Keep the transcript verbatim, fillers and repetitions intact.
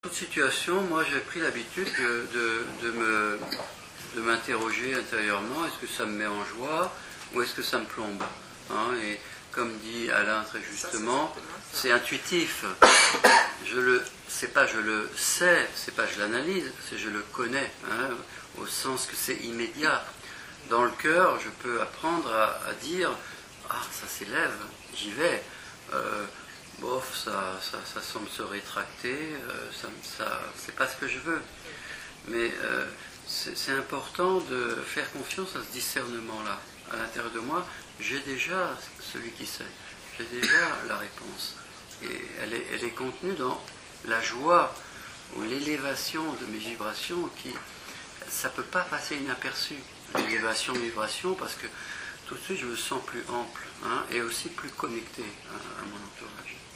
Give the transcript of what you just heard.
Toute situation, moi j'ai pris l'habitude de, de, de me de m'interroger intérieurement, est-ce que ça me met en joie ou est-ce que ça me plombe, hein? Et comme dit Alain très justement, c'est intuitif. Je le, c'est pas je le sais, c'est pas je l'analyse, c'est je le connais, hein, au sens que c'est immédiat. Dans le cœur, je peux apprendre à, à dire ah ça s'élève, j'y vais. Euh, Bof, ça, ça, ça semble se rétracter, euh, ça, ça, c'est pas ce que je veux. Mais euh, c'est, c'est important de faire confiance à ce discernement-là. À l'intérieur de moi, j'ai déjà celui qui sait, j'ai déjà la réponse. Et elle est, elle est contenue dans la joie ou l'élévation de mes vibrations qui, ça ne peut pas passer inaperçu. L'élévation, vibration, parce que tout de suite je me sens plus ample, hein, et aussi plus connecté à, à mon entourage.